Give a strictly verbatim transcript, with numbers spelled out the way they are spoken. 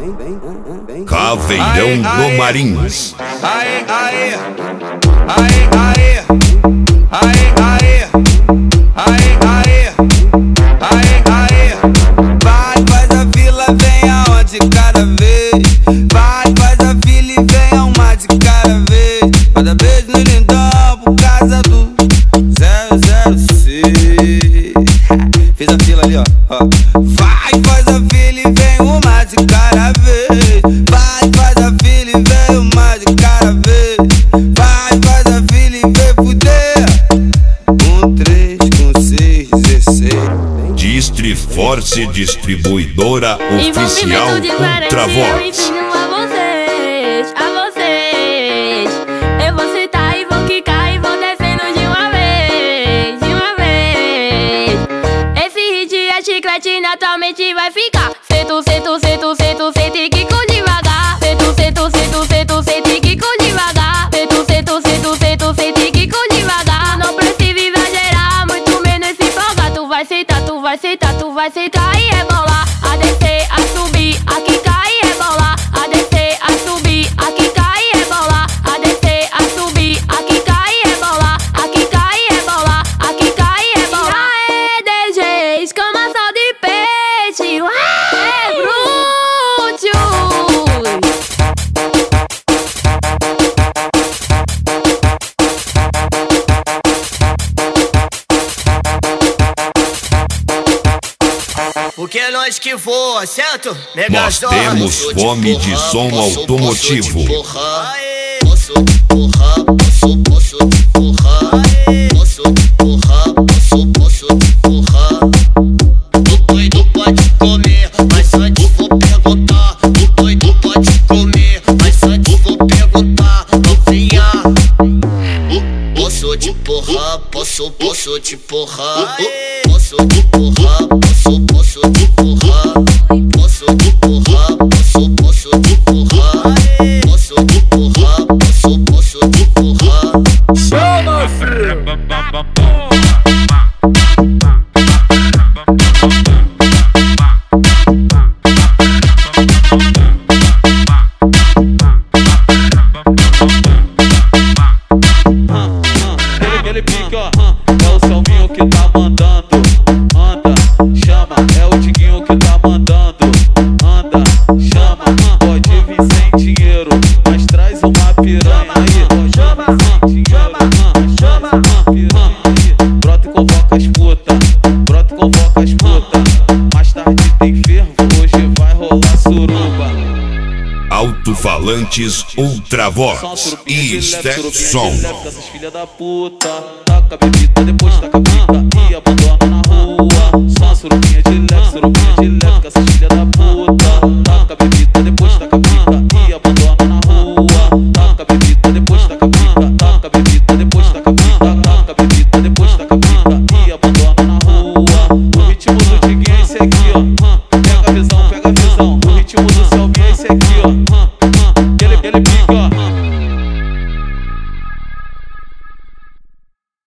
Caveirão no Marins. Aê, aê, aê, aê, aê, aê, aê, aê, aê, aê. Vai, faz a fila, vem aonde cada vez. Vai, faz a fila e vem a uma de cada vez. Cada vez no lindão por causa do zero zero seis. Fiz a fila ali, ó, ó. Vai, faz a fila e vem uma de cada vez. Vai, faz a fila e vem uma de cada vez. Vai, faz a fila e vem fuder. Um, três, com seis, dezesseis. Distriforce Distribuidora Oficial Ultravox. A vocês, a vocês. Eu vou citar e vou quicar e vou descendo de uma vez, de uma vez. Esse hit é chiclete, naturalmente vai ficar. Sento, sento, sento, sento, sento e quico devagar. Sento, sento, sento, sento, sento e quico devagar. Sento, sento, sento, sento, sento e quico devagar. Não precisa exagerar, muito menos se empolgar. Tu vai sentar, tu vai sentar, tu vai sentar e rebolar. A descer, a subir, a quicar e rebolar. A descer, a subir, a quicar e rebolar. A descer, a subir, a quicar e rebolar. A quicar e rebolar, a quicar e rebolar. Aê, D Js, cama só de peixe. Ué, bruto. Porque é nós que voa, certo? Nós temos fome de som automotivo. Posso te porrar, posso, posso te porrar. Posso te porrar, posso, posso te porrar. O doido pode comer, mas antes vou perguntar. O doido pode comer, mas antes vou perguntar. Novinha, posso te porrar, posso, posso te porrar. Posso te porrar, posso, posso te porrar. Posso te porrar, posso, posso te porrar. Posso te porrar, posso, posso te porrar. Chama, filho! Aquele pique, ó, é o Selminho que tá mandando. Anda, chama, é o Diguinho que tá mandando. Anda, chama, pode vir sem dinheiro, mas traz uma piranha aí. Chama, chama, chama, piranha aí. Brota e convoca as puta, brota e convoca as puta. Mais tarde tem fervo, hoje vai rolar suruba. Alto-falantes Ultravox e Step Som. Essas filha da puta, taca a bebida, depois taca a fita.